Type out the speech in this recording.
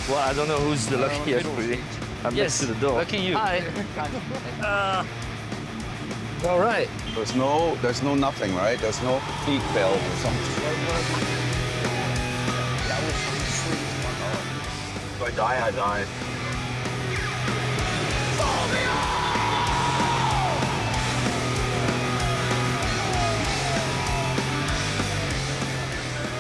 Well, I don't know who's the luckiest, really. I'm next to the door. Lucky you. Hi. All right. There's no nothing, right? There's no seat belt or something. If I die, I die.